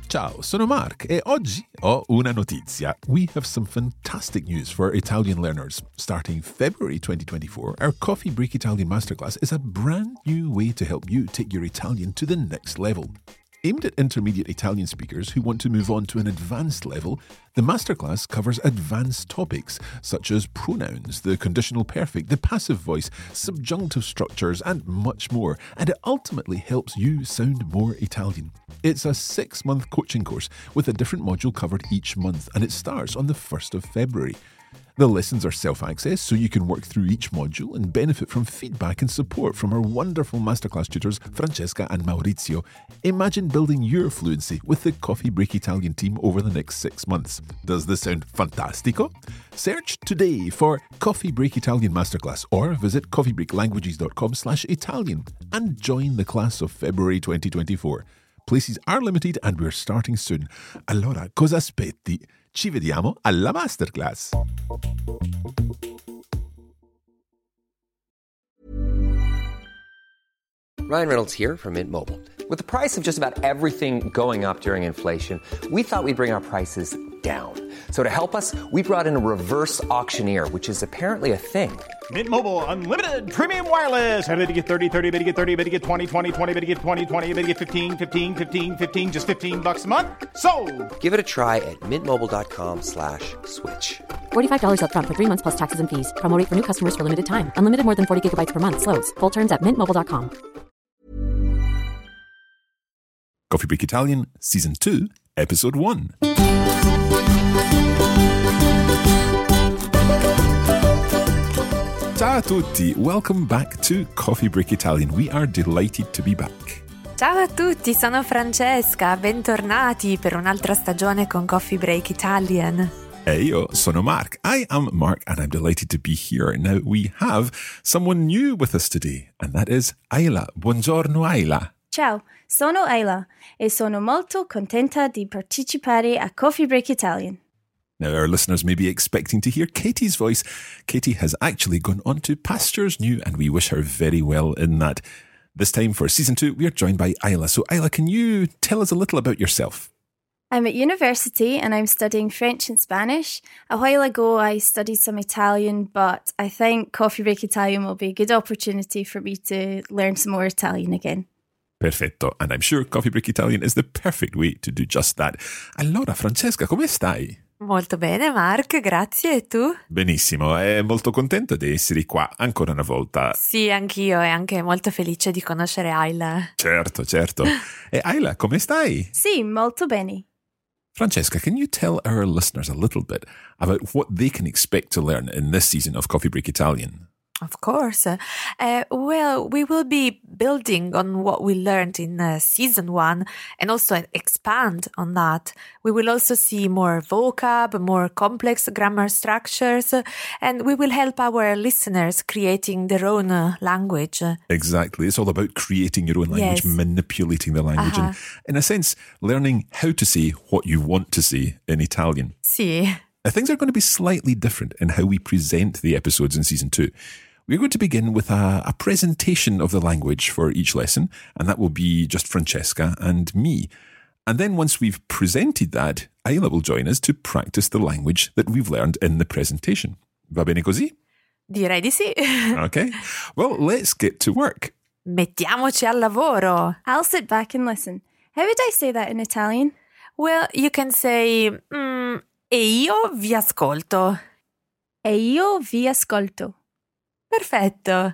Ciao, sono Mark e oggi ho una notizia. We have some fantastic news for Italian learners. Starting February 2024, our Coffee Break Italian Masterclass is a brand new way to help you take your Italian to the next level. Aimed at intermediate Italian speakers who want to move on to an advanced level, the masterclass covers advanced topics such as pronouns, the conditional perfect, the passive voice, subjunctive structures, and much more, and it ultimately helps you sound more Italian. It's a 6-month coaching course with a different module covered each month, and it starts on the 1st of February. The lessons are self-access, so you can work through each module and benefit from feedback and support from our wonderful masterclass tutors, Francesca and Maurizio. Imagine building your fluency with the Coffee Break Italian team over the next 6 months. Does this sound fantastico? Search today for Coffee Break Italian Masterclass or visit coffeebreaklanguages.com/Italian and join the class of February 2024. Places are limited and we're starting soon. Allora, cosa aspetti? Ci vediamo alla masterclass. Ryan Reynolds here from Mint Mobile. With the price of just about everything going up during inflation, we thought we'd bring our prices down. So to help us, we brought in a reverse auctioneer, which is apparently a thing. Mint Mobile Unlimited Premium Wireless. How to get 30, 30, bit to get 30, bit to get 20, 20, 20, bit to get 20, 20, bit to get 15, 15, 15, 15, just $15 a month? Sold! Give it a try at mintmobile.com/switch. $45 up front for 3 months plus taxes and fees. Promo rate for new customers for limited time. Unlimited more than 40 gigabytes per month. Slows full terms at mintmobile.com. Coffee Break Italian, Season 2, Episode 1. Ciao a tutti, welcome back to Coffee Break Italian. We are delighted to be back. Ciao a tutti, sono Francesca, bentornati per un'altra stagione con Coffee Break Italian. E io sono Mark. I am Mark and I'm delighted to be here. Now we have someone new with us today and that is Ayla. Buongiorno Ayla. Ciao, sono Ayla e sono molto contenta di partecipare a Coffee Break Italian. Now, our listeners may be expecting to hear Katie's voice. Katie has actually gone on to pastures new, and we wish her very well in that. This time for Season 2, we are joined by Ayla. So, Ayla, can you tell us a little about yourself? I'm at university and I'm studying French and Spanish. A while ago, I studied some Italian, but I think Coffee Break Italian will be a good opportunity for me to learn some more Italian again. Perfetto, and I'm sure Coffee Break Italian is the perfect way to do just that. Allora, Francesca, come stai? Molto bene, Mark, grazie. E tu? Benissimo, è molto contento di essere qua ancora una volta. Sì, anch'io e anche molto felice di conoscere Ayla. Certo, certo. E Ayla, come stai? Sì, molto bene. Francesca, can you tell our listeners a little bit about what they can expect to learn in this season of Coffee Break Italian? Of course. Well, we will be building on what we learned in Season 1 and also expand on that. We will also see more vocab, more complex grammar structures, and we will help our listeners creating their own language. Exactly. It's all about creating your own language, Yes. manipulating the language, and in a sense, learning how to say what you want to say in Italian. Sì. Things are going to be slightly different in how we present the episodes in Season 2. We're going to begin with a presentation of the language for each lesson, and that will be just Francesca and me. And then once we've presented that, Ayla will join us to practice the language that we've learned in the presentation. Va bene così? Direi di sì. Okay. Well, let's get to work. Mettiamoci al lavoro. I'll sit back and listen. How would I say that in Italian? Well, you can say, e io vi ascolto. E io vi ascolto. Perfetto.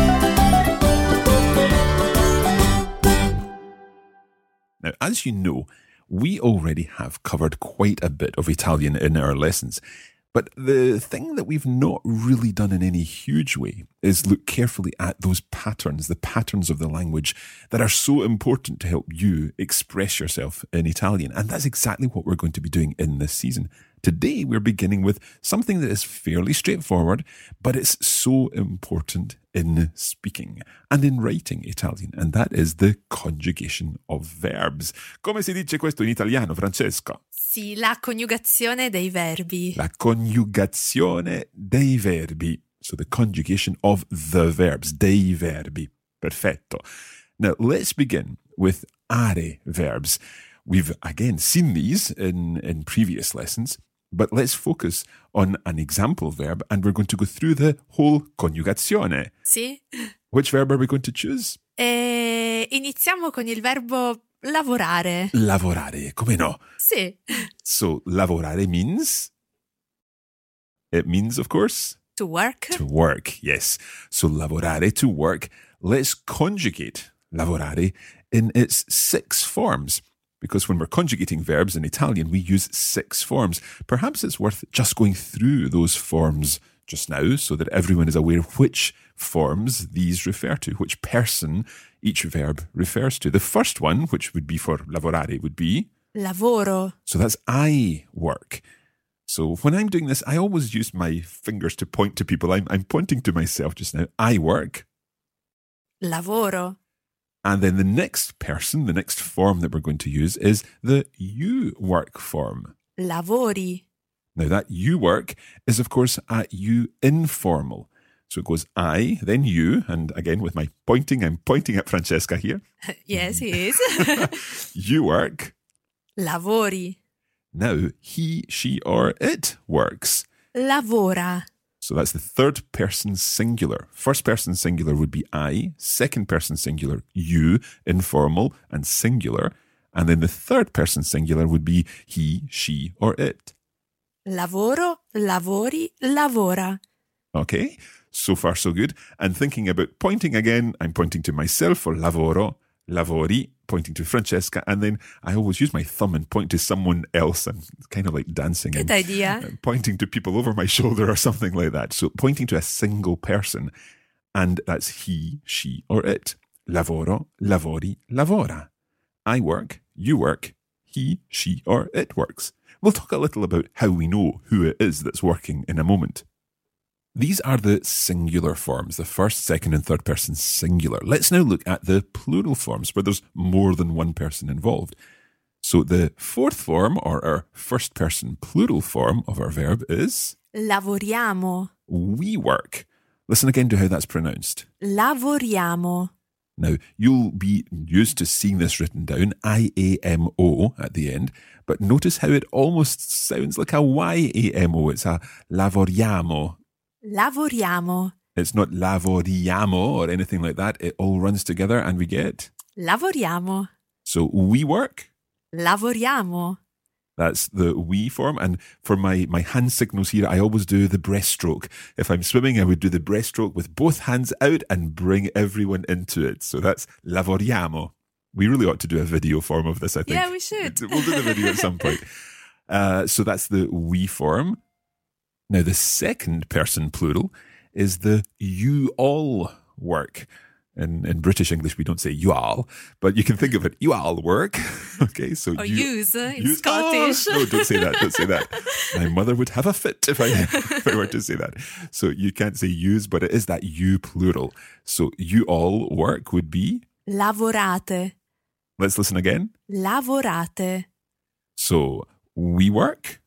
Now, as you know, we already have covered quite a bit of Italian in our lessons. But the thing that we've not really done in any huge way is look carefully at those patterns, the patterns of the language that are so important to help you express yourself in Italian. And that's exactly what we're going to be doing in this season. Today, we're beginning with something that is fairly straightforward, but it's so important in speaking and in writing Italian, and that is the conjugation of verbs. Come si dice questo in italiano, Francesca? Sì, la coniugazione dei verbi. La coniugazione dei verbi. So the conjugation of the verbs, dei verbi. Perfetto. Now, let's begin with are verbs. We've again seen these in previous lessons, but let's focus on an example verb and we're going to go through the whole coniugazione. Sì. Which verb are we going to choose? Iniziamo con il verbo lavorare. Lavorare, come no? Sì. So, lavorare means? It means, of course, To work. to work, yes. So, lavorare, to work. Let's conjugate lavorare in its 6 forms. Because when we're conjugating verbs in Italian, we use 6 forms. Perhaps it's worth just going through those forms just now so that everyone is aware of which forms these refer to, which person each verb refers to. The first one, which would be for lavorare, would be Lavoro. so that's I work. So when I'm doing this, I always use my fingers to point to people. I'm pointing to myself just now. I work. Lavoro. And then the next person, the next form that we're going to use is the you work form. Lavori. Now that you work is, of course, a you informal. So it goes I, then you, and again with my pointing, I'm pointing at Francesca here. Yes, he is. You work. Lavori. Now he, she, or it works. Lavora. So that's the third person singular. First person singular would be I. Second person singular, you, informal and singular. And then the third person singular would be he, she, or it. Lavoro, lavori, lavora. Okay, so far so good. And thinking about pointing again, I'm pointing to myself for lavoro, lavori, pointing to Francesca, and then I always use my thumb and point to someone else. I'm kind of like dancing. Good and idea. pointing to people over my shoulder or something like that. So pointing to a single person, and that's he, she, or it. Lavoro, lavori, lavora. I work, you work, he, she, or it works. We'll talk a little about how we know who it is that's working in a moment. These are the singular forms, the first, second, and third person singular. Let's now look at the plural forms where there's more than one person involved. So the fourth form, or our first person plural form of our verb is Lavoriamo. we work. Listen again to how that's pronounced. Lavoriamo. Now, you'll be used to seeing this written down, I-A-M-O at the end, but notice how it almost sounds like a Y-A-M-O. It's a lavoriamo. Lavoriamo. It's not lavoriamo or anything like that. It all runs together and we get. Lavoriamo. So we work. Lavoriamo. That's the we form. And for my hand signals here, I always do the breaststroke. If I'm swimming, I would do the breaststroke with both hands out and bring everyone into it. So that's lavoriamo. We really ought to do a video form of this, I think. Yeah, we should. We'll do the video at some point. So that's the we form. Now, the second person plural is the you all work. In British English, we don't say you all, but you can think of it, you all work. Okay, so Or use in Scottish. Oh, no, don't say that, don't say that. My mother would have a fit if I were to say that. So you can't say use, but it is that you plural. So you all work would be? Lavorate. Let's listen again. Lavorate. So we work.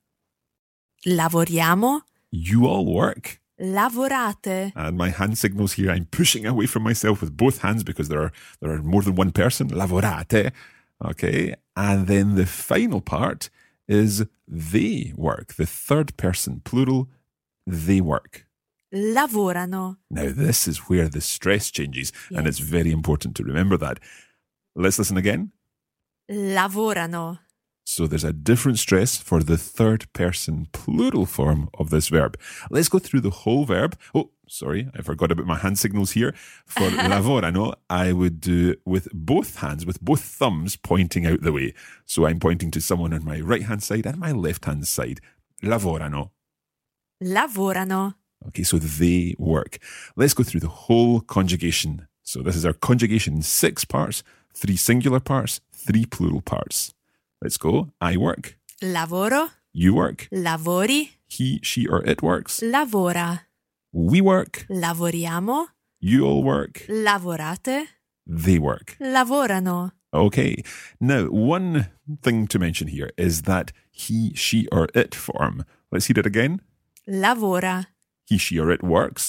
Lavoriamo. You all work. Lavorate. And my hand signals here, I'm pushing away from myself with both hands because there are more than one person. Lavorate. Okay. And then the final part is they work. The third person plural, they work. Lavorano. Now, this is where the stress changes, and it's very important to remember that. Let's listen again. Lavorano. So there's a different stress for the third person plural form of this verb. Let's go through the whole verb. Oh, sorry, I forgot about my hand signals here. For lavorano, I would do with both hands, with both thumbs pointing out the way. So I'm pointing to someone on my right-hand side and my left-hand side. Lavorano. Lavorano. Okay, so they work. Let's go through the whole conjugation. So this is our conjugation in 6 parts, 3 singular parts, 3 plural parts. Let's go. I work. Lavoro. You work. Lavori. He, she, or it works. Lavora. We work. Lavoriamo. You all work. Lavorate. They work. Lavorano. Okay. Now, one thing to mention here is that he, she, or it form. Let's hear it again. Lavora. He, she, or it works.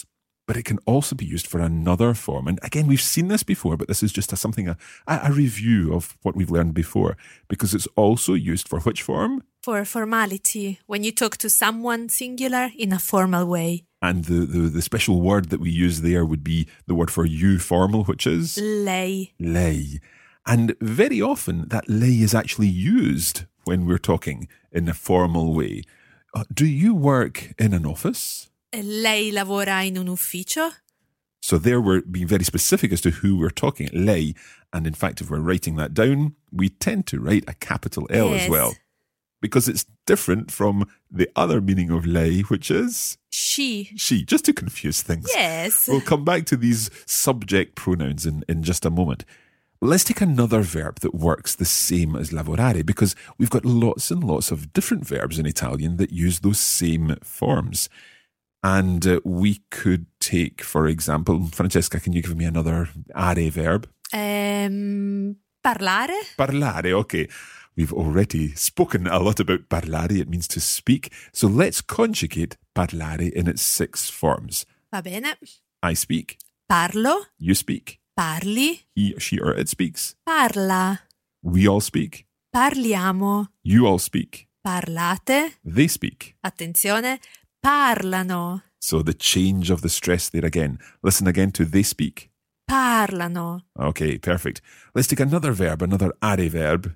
but it can also be used for another form. And again, we've seen this before, but this is just a review of what we've learned before, because it's also used for which form? For formality, when you talk to someone singular in a formal way. And the special word that we use there would be the word for you formal, which is? Lei. Lei. And very often that lei is actually used when we're talking in a formal way. Do you work in an office? Lei lavora in un ufficio? So there we're being very specific as to who we're talking, lei. And in fact, if we're writing that down, we tend to write a capital L as well. Because it's different from the other meaning of lei, which is? She. She, just to confuse things. Yes. We'll come back to these subject pronouns in just a moment. Let's take another verb that works the same as lavorare, because we've got lots and lots of different verbs in Italian that use those same forms. And we could take, for example, Francesca, can you give me another are verb? Parlare. Parlare, okay. We've already spoken a lot about parlare. It means to speak. So let's conjugate parlare in its 6 forms. Va bene. I speak. Parlo. You speak. Parli. He, she, or it speaks. Parla. We all speak. Parliamo. You all speak. Parlate. They speak. Attenzione. Parlano. So the change of the stress there again. Listen again to they speak. Parlano. Okay, perfect. Let's take another verb, another are verb.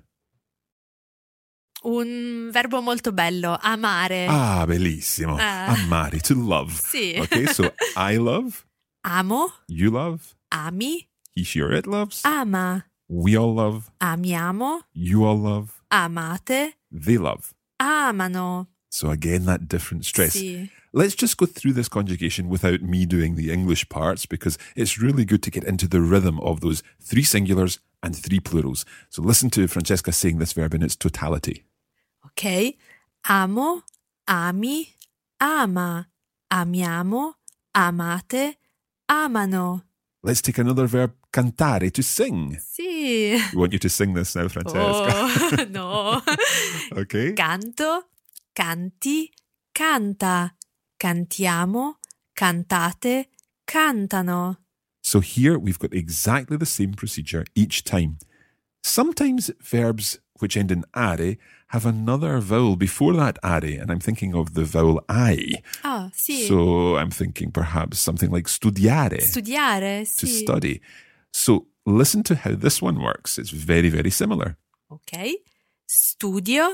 Un verbo molto bello, amare. Ah, bellissimo. Amare, to love. Sì. Okay, so I love. Amo. You love. Ami. He, she, or it loves. Ama. We all love. Amiamo. You all love. Amate. They love. Amano. So again, that different stress. Sì. Let's just go through this conjugation without me doing the English parts, because it's really good to get into the rhythm of those 3 singulars and 3 plurals. So listen to Francesca saying this verb in its totality. Ok. Amo, ami, ama. Amiamo, amate, amano. Let's take another verb, cantare, to sing. Sì. We want you to sing this now, Francesca. Oh, no. Okay. Canto, canti, canta. Cantiamo, cantate, cantano. So here we've got exactly the same procedure each time. Sometimes verbs which end in are have another vowel before that are, and I'm thinking of the vowel I. Ah, sì. So I'm thinking perhaps something like studiare. Studiare, To sì. study. So listen to how this one works. It's very, very similar. Ok. Studio,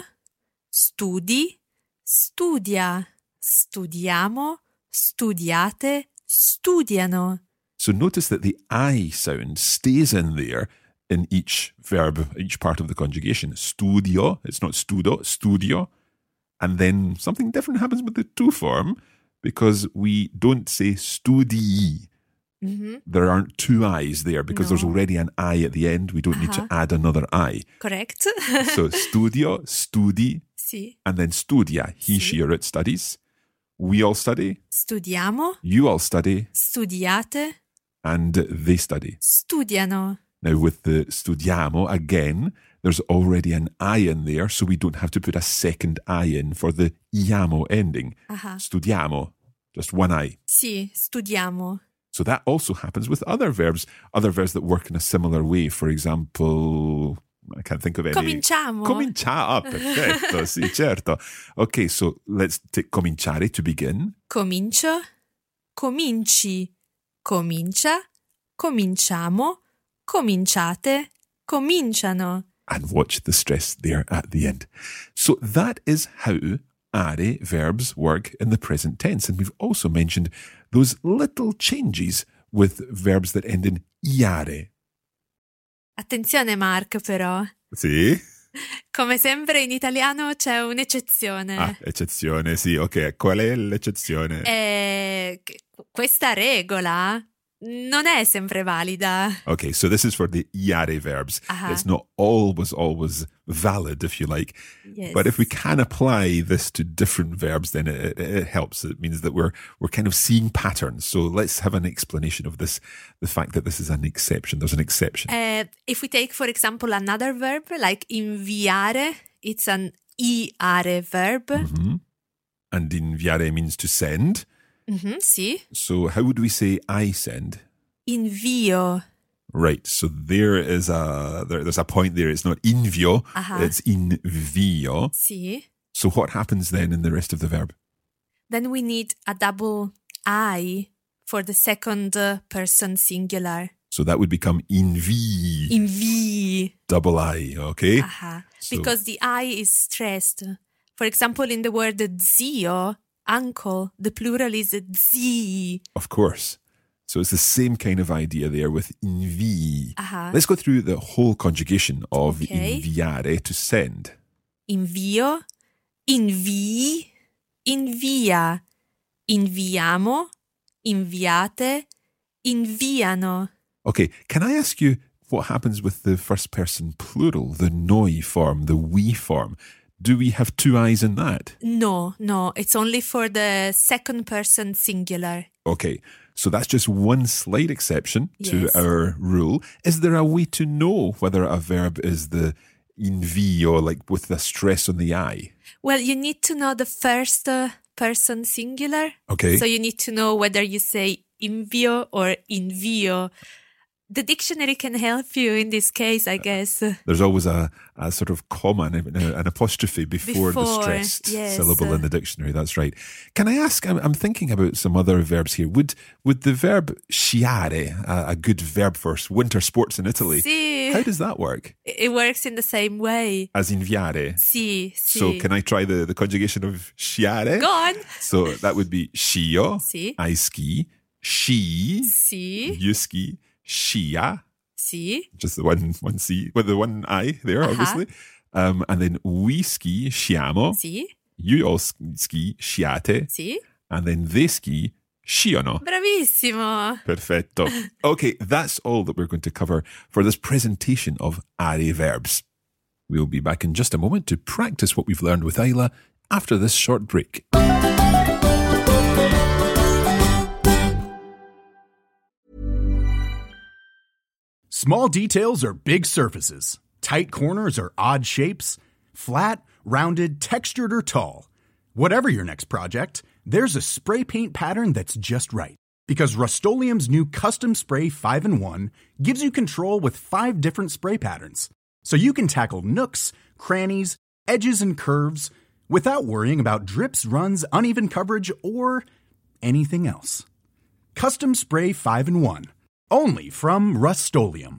studi, studia. Studiamo, studiate, studiano. So notice that the I sound stays in there in each verb, each part of the conjugation. Studio, it's not studo, studio. And then something different happens with the to form, because we don't say studii. Mm-hmm. There aren't 2 I's there because there's already an I at the end. We don't need to add another I. Correct. So studio, studi, Sì. and then studia. He, she, or it studies. We all study. Studiamo, You all study. studiate, And they study. studiano. Now with the studiamo, again, there's already an I in there, so we don't have to put a second I in for the iamo ending. Studiamo, just one I. Sì, studiamo. So that also happens with other verbs that work in a similar way. For example, I can't think of any. Cominciamo. Perfetto, sì, certo. Okay, so let's take cominciare to begin. Comincio, cominci, comincia, cominciamo, cominciate, cominciano. And watch the stress there at the end. So that is how are verbs work in the present tense. And we've also mentioned those little changes with verbs that end in iare. Attenzione Mark però. Sì? Come sempre in italiano c'è un'eccezione. Ah, eccezione, sì, ok. Qual è l'eccezione? Questa regola non è sempre valida. Okay, so this is for the iare verbs. It's not always valid, if you like. Yes. But if we can apply this to different verbs, then it helps. It means that we're kind of seeing patterns. So let's have an explanation of this, the fact that this is an exception. There's an exception. If we take, for example, another verb, like inviare, it's an iare verb. Mm-hmm. And inviare means to send. Sì. So how would we say I send? Invio. Right, so there's a point there. It's not invio, it's invio. Sì. So what happens then in the rest of the verb? Then we need a double I for the second person singular. So that would become invi. Invi. Double I, okay? So, because the I is stressed. For example, in the word zio, uncle, the plural is zi. of course. So it's the same kind of idea there with invi. Let's go through the whole conjugation of inviare, to send. Invio, invii, invia, inviamo, inviate, inviano. Okay, can I ask you what happens with the first person plural, the noi form, the we form? Do we have two I's in that? No, it's only for the second person singular. Okay, so that's just one slight exception to our rule. Is there a way to know whether a verb is the invi or like with the stress on the I? Well, you need to know the first person singular. Okay. So you need to know whether you say invio or invio. The dictionary can help you in this case, I guess. There's always a sort of comma, an apostrophe before the stressed syllable in the dictionary. That's right. Can I ask, I'm thinking about some other verbs here. Would the verb sciare, a good verb for winter sports in Italy, how does that work? It works in the same way. As inviare? Sì. So can I try the conjugation of sciare? Go on. So that would be scio, Sì. I ski, sci, Sì. you ski, scia. Sì. Just the one C with the one I there, obviously. And then we ski, sciamo. Sì. You all ski, sciate. Sì. And then they ski, sciono. Bravissimo. Perfetto. Okay, that's all that we're going to cover for this presentation of are verbs. We'll be back in just a moment to practice what we've learned with Ayla after this short break. Small details are big surfaces. Tight corners are odd shapes. Flat, rounded, textured, or tall. Whatever your next project, there's a spray paint pattern that's just right. Because Rust-Oleum's new Custom Spray 5-in-1 gives you control with 5 different spray patterns. So you can tackle nooks, crannies, edges, and curves without worrying about drips, runs, uneven coverage, or anything else. Custom Spray 5-in-1. Only from Rust-Oleum.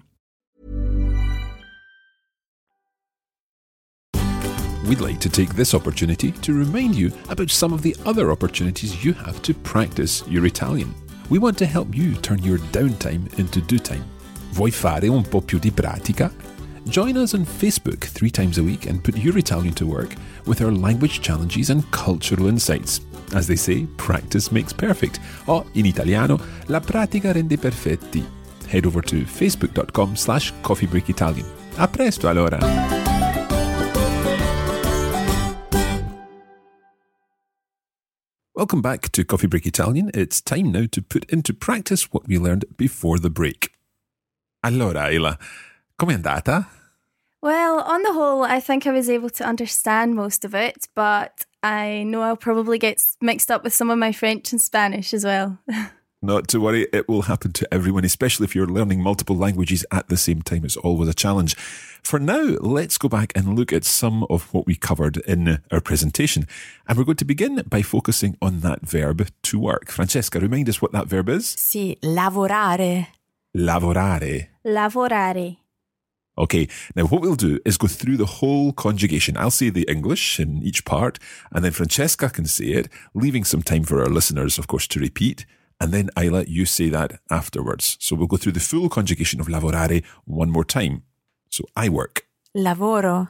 We'd like to take this opportunity to remind you about some of the other opportunities you have to practice your Italian. We want to help you turn your downtime into do time. Vuoi fare un po' più di pratica? Join us on Facebook 3 times a week and put your Italian to work with our language challenges and cultural insights. As they say, practice makes perfect. O, in italiano, la pratica rende perfetti. Head over to facebook.com/coffeebreakitalian. A presto allora! Welcome back to Coffee Break Italian. It's time now to put into practice what we learned before the break. Allora, Ayla, com'è andata? Well, on the whole, I think I was able to understand most of it, but I know I'll probably get mixed up with some of my French and Spanish as well. Not to worry, it will happen to everyone, especially if you're learning multiple languages at the same time. It's always a challenge. For now, let's go back and look at some of what we covered in our presentation. And we're going to begin by focusing on that verb to work. Francesca, remind us what that verb is. Sì, lavorare. Lavorare. Lavorare. Okay, now what we'll do is go through the whole conjugation. I'll say the English in each part, and then Francesca can say it, leaving some time for our listeners, of course, to repeat. And then, Ayla, you say that afterwards. So we'll go through the full conjugation of lavorare one more time. So, I work. Lavoro.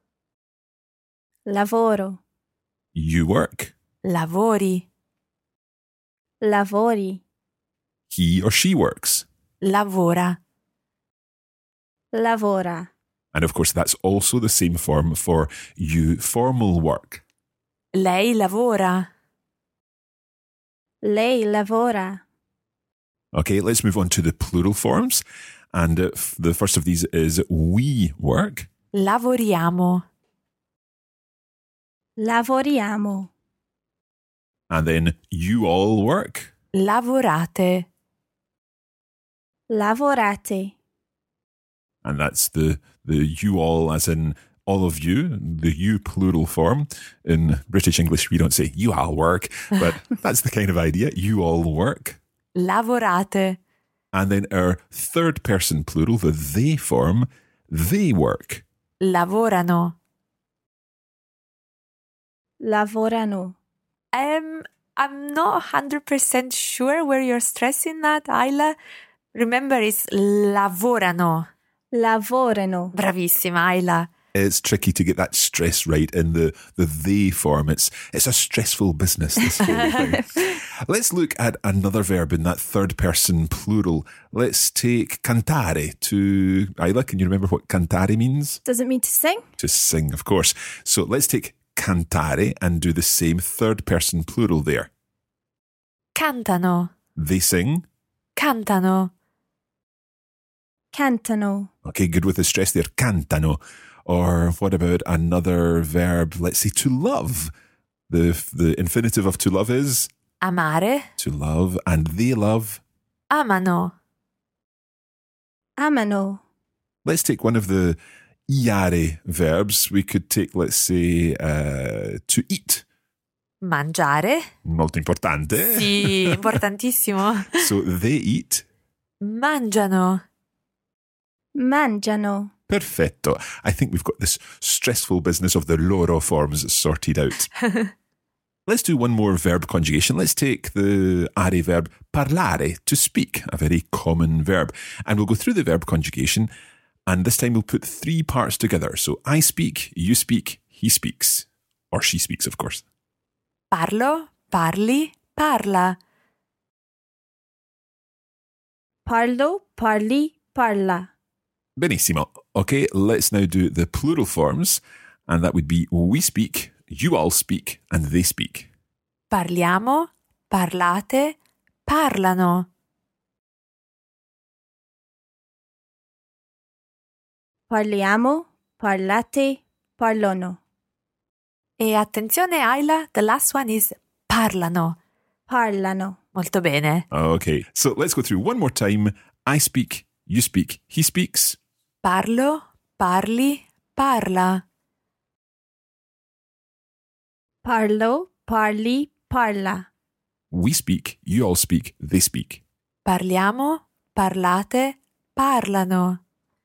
Lavoro. You work. Lavori. Lavori. He or she works. Lavora. Lavora. And of course, that's also the same form for you formal work. Lei lavora. Lei lavora. Okay, let's move on to the plural forms. And the first of these is we work. Lavoriamo. Lavoriamo. And then you all work. Lavorate. Lavorate. And that's the you all as in all of you, the you plural form. In British English, we don't say you all work, but that's the kind of idea. You all work. Lavorate. And then our third person plural, the they form, they work. Lavorano. Lavorano. I'm not 100% sure where you're stressing that, Ayla. Remember, it's lavorano. Lavorano. Bravissima, Ayla. It's tricky to get that stress right in the they form. It's a stressful business, this whole thing. Let's look at another verb in that third person plural. Let's take cantare to... Ayla, can you remember what cantare means? Does it mean to sing? To sing, of course. So let's take cantare and do the same third person plural there. Cantano. They sing. Cantano. Cantano. Okay, good with the stress there. Cantano. Or what about another verb? Let's say to love. The infinitive of to love is? Amare. To love. And they love? Amano. Amano. Let's take one of the iare verbs. We could take, let's say, to eat. Mangiare. Molto importante. Sì, importantissimo. So they eat. Mangiano. Mangiano. Perfetto. I think we've got this stressful business of the loro forms sorted out. Let's do one more verb conjugation. Let's take the are verb parlare, to speak, a very common verb. And we'll go through the verb conjugation. And this time we'll put three parts together. So I speak, you speak, he speaks. Or she speaks, of course. Parlo, parli, parla. Parlo, parli, parla. Benissimo. Okay, let's now do the plural forms. And that would be we speak, you all speak, and they speak. Parliamo, parlate, parlano. Parliamo, parlate, parlano. E attenzione, Ayla, the last one is parlano. Parlano. Molto bene. Okay, so let's go through one more time. I speak, you speak, he speaks. Parlo, parli, parla. Parlo, parli, parla. We speak, you all speak, they speak. Parliamo, parlate, parlano.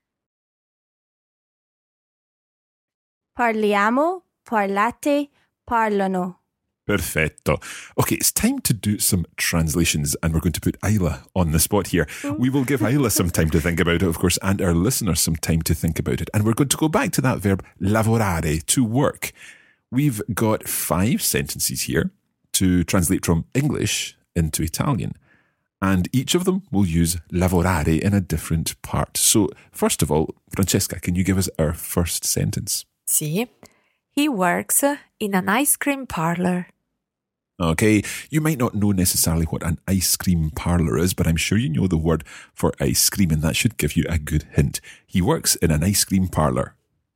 Parliamo, parlate, parlano. Perfetto. Okay, it's time to do some translations, and we're going to put Ayla on the spot here. We will give Ayla some time to think about it, of course, and our listeners some time to think about it. And we're going to go back to that verb lavorare, to work. We've got 5 sentences here to translate from English into Italian. And each of them will use lavorare in a different part. So, first of all, Francesca, can you give us our first sentence? Sì. He works in an ice cream parlor. Okay, you might not know necessarily what an ice cream parlour is, but I'm sure you know the word for ice cream, and that should give you a good hint. He works in an ice cream parlour.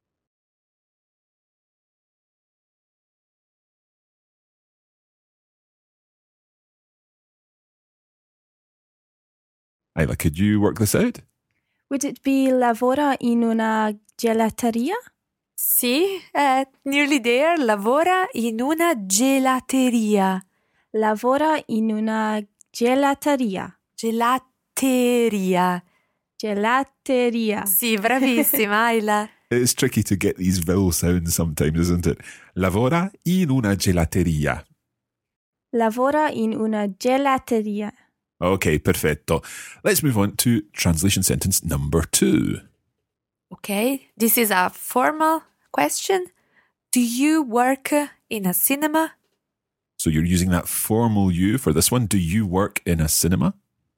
Ayla, could you work this out? Would it be lavora in una gelateria? Sì, nearly there. Lavora in una gelateria. Lavora in una gelateria. Gelateria. Gelateria. Sì, bravissima, Ayla. It's tricky to get these vowel sounds sometimes, isn't it? Lavora in una gelateria. Lavora in una gelateria. Okay, perfetto. Let's move on to translation sentence number 2. Okay, this is a formal question. Do you work in a cinema? So you're using that formal you for this one. Do you work in a cinema?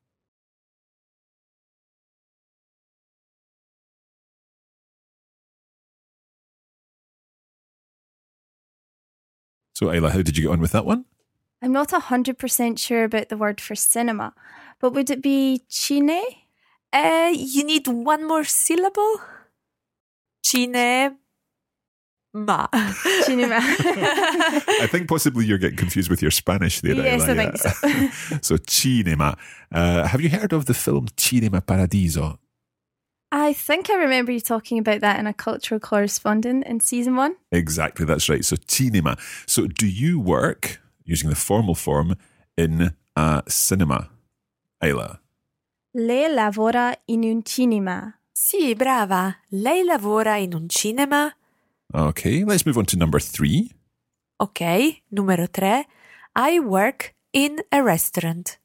So Ayla, how did you get on with that one? I'm not 100% sure about the word for cinema, but would it be cine? You need one more syllable. Cine. Ma. Cinema. I think possibly you're getting confused with your Spanish there. Yes, Ayla, I think so. So cinema. Have you heard of the film Cinema Paradiso? I think I remember you talking about that in a cultural correspondent in season 1. Exactly, that's right. So cinema. So do you work, using the formal form, in a cinema? Ayla? Lei lavora in un cinema. Sì, brava. Lei lavora in un cinema? Okay, let's move on to number 3. Ok, numero 3. I work in a restaurant.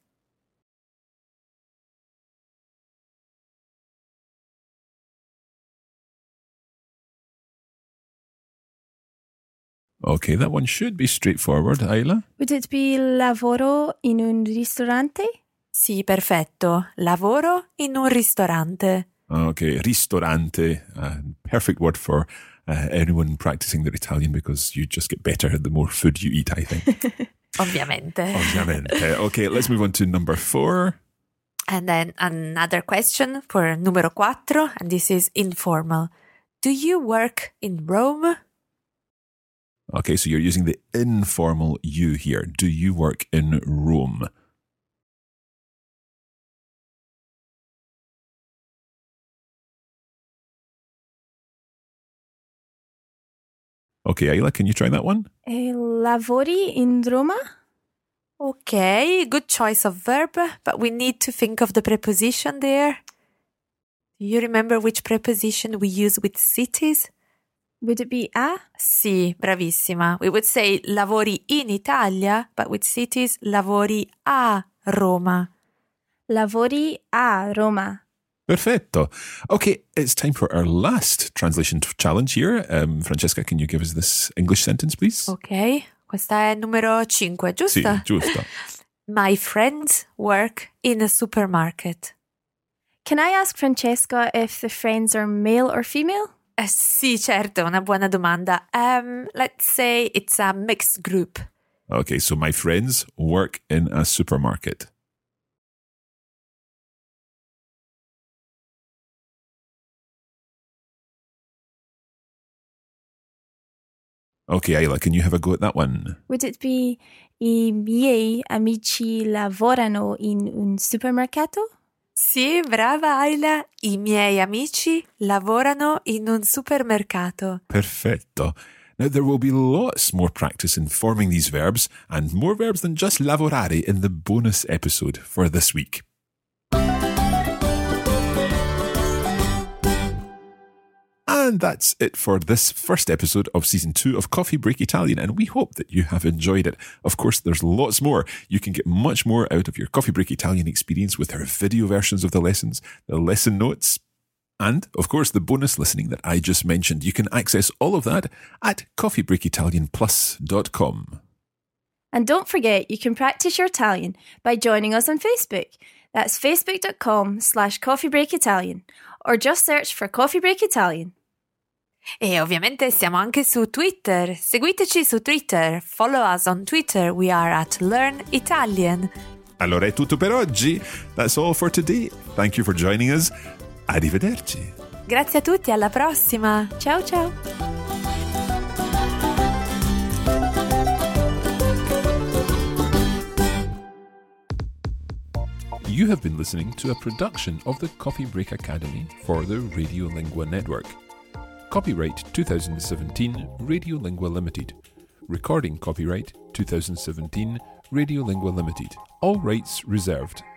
Okay, that one should be straightforward. Ayla? Would it be lavoro in un ristorante? Sì, perfetto. Lavoro in un ristorante. Okay, ristorante. Perfect word for anyone practicing their Italian because you just get better the more food you eat, I think. Ovviamente. Ovviamente. Okay, let's move on to number 4. And then another question for numero 4, and this is informal. Do you work in Rome? Okay, so you're using the informal you here. Do you work in Rome? Okay, Ayla, can you try that one? Lavori in Roma? Okay, good choice of verb, but we need to think of the preposition there. Do you remember which preposition we use with cities? Would it be a? Sì, bravissima. We would say lavori in Italia, but with cities, lavori a Roma. Lavori a Roma. Perfetto. Okay, it's time for our last translation challenge here. Francesca, can you give us this English sentence, please? Ok, questa è numero 5, giusto? Sì, giusto. My friends work in a supermarket. Can I ask Francesca if the friends are male or female? Sì, certo, una buona domanda. Let's say it's a mixed group. Okay, so my friends work in a supermarket. Okay, Ayla, can you have a go at that one? Would it be I miei amici lavorano in un supermercato? Sì, brava Ayla. I miei amici lavorano in un supermercato. Perfetto. Now, there will be lots more practice in forming these verbs and more verbs than just lavorare in the bonus episode for this week. And that's it for this first episode of Season 2 of Coffee Break Italian, and we hope that you have enjoyed it. Of course, there's lots more. You can get much more out of your Coffee Break Italian experience with our video versions of the lessons, the lesson notes, and, of course, the bonus listening that I just mentioned. You can access all of that at coffeebreakitalianplus.com. And don't forget, you can practice your Italian by joining us on Facebook. That's facebook.com/coffeebreakitalian, or just search for Coffee Break Italian. E ovviamente siamo anche su Twitter. Seguiteci su Twitter. Follow us on Twitter. We are at Learn Italian. Allora è tutto per oggi. That's all for today. Thank you for joining us. Arrivederci. Grazie a tutti, alla prossima. Ciao ciao. You have been listening to a production of the Coffee Break Academy for the Radiolingua Network. Copyright 2017 Radiolingua Limited. Recording copyright 2017 Radiolingua Limited. All rights reserved.